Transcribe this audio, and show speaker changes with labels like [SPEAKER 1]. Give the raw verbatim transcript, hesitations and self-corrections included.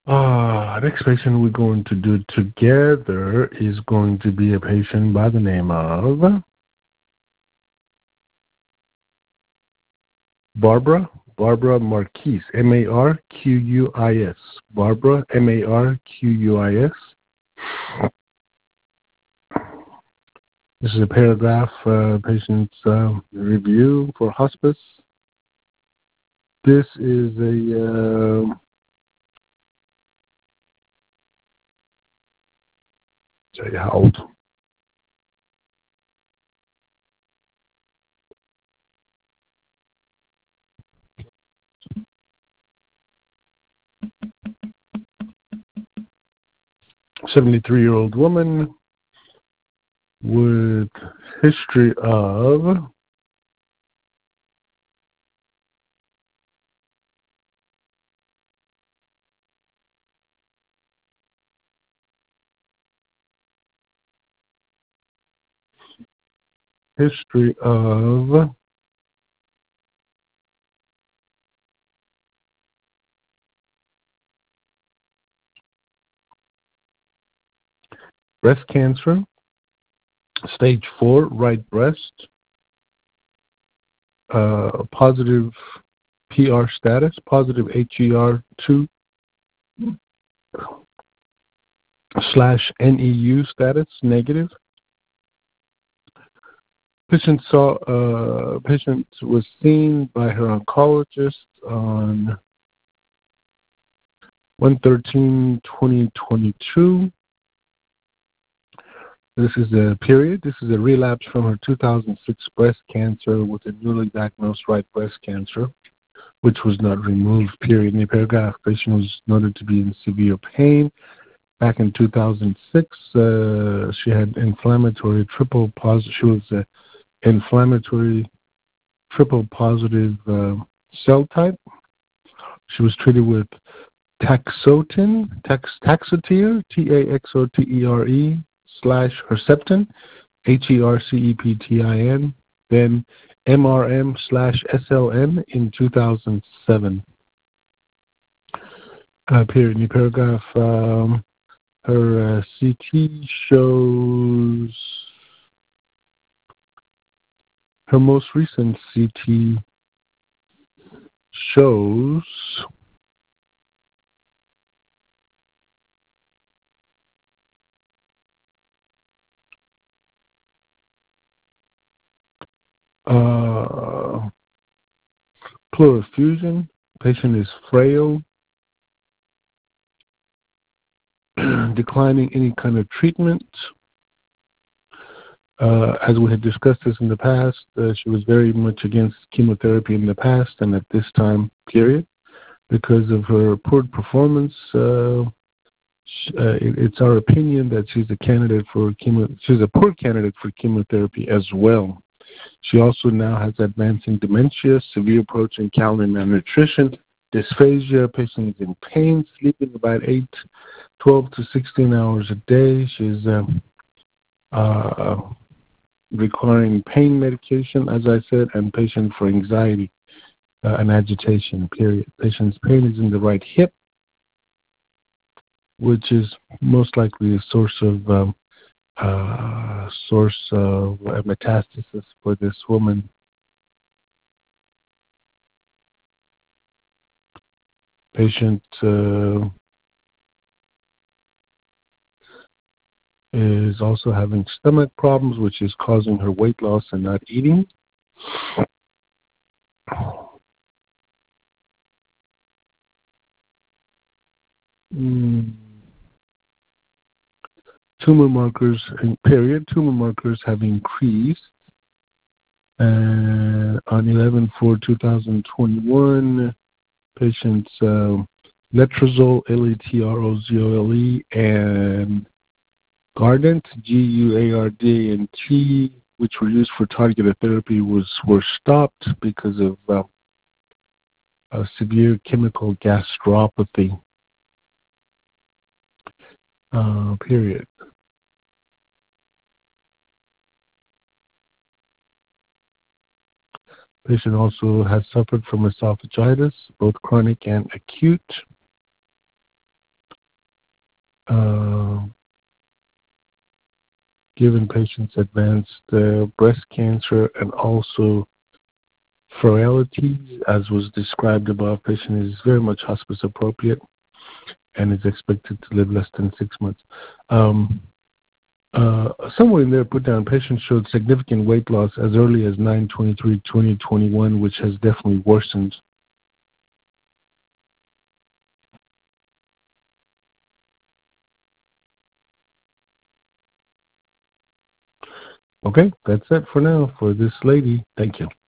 [SPEAKER 1] Uh, next patient we're going to do together is going to be a patient by the name of Barbara. Barbara Marquis, M A R Q U I S. Barbara, M A R Q U I S. This is a paragraph, uh, patient's uh, review for hospice. This is a, uh, tell you how old. seventy-three-year-old woman with history of history of breast cancer, stage four, right breast, uh, positive P R status, positive H E R two slash N E U status, negative. Patient saw uh, patient was seen by her oncologist on one thirteen twenty twenty-two. This is a period. This is a relapse from her two thousand six breast cancer with a newly diagnosed right breast cancer, which was not removed, period. In the paragraph, patient was noted to be in severe pain. Back in two thousand six, uh, she had inflammatory triple positive. She was uh, inflammatory triple positive uh, cell type. She was treated with Taxotin, tax, Taxotere, T A X O T E R E, slash Herceptin, H E R C E P T I N, then M R M slash S L N in two thousand seven. Uh, period. In the paragraph, um, her uh, C T shows, her most recent C T shows uh, pleural effusion. Patient is frail, declining any kind of treatment. Uh, as we had discussed this in the past, uh, she was very much against chemotherapy in the past and at this time period. Because of her poor performance, uh, sh- uh, it, it's our opinion that she's a candidate for chemo. She's a poor candidate for chemotherapy as well. She also now has advancing dementia, severe approaching calorie malnutrition, dysphagia. Patient is in pain, sleeping about eight, twelve to sixteen hours a day. She's uh, uh, requiring pain medication, as I said, and patient for anxiety uh, and agitation, period. Patient's pain is in the right hip, which is most likely a source of um, uh, source of uh, metastasis for this woman. Patient uh, is also having stomach problems, which is causing her weight loss and not eating. Mm. Tumor markers, in period, tumor markers have increased. And on eleven four twenty twenty-one, patients uh, letrozole, L E T R O Z O L E, and Gardent, G U A R D and T, which were used for targeted therapy, was were stopped because of uh, a severe chemical gastropathy. Uh, period. Patient also has suffered from esophagitis, both chronic and acute. uh, given patients advanced uh, breast cancer and also frailties, as was described above. Patient is very much hospice appropriate and is expected to live less than six months. Um, uh, somewhere in there, put down patient showed significant weight loss as early as nine twenty-three twenty twenty-one, which has definitely worsened. Okay, that's it for now for this lady. Thank you.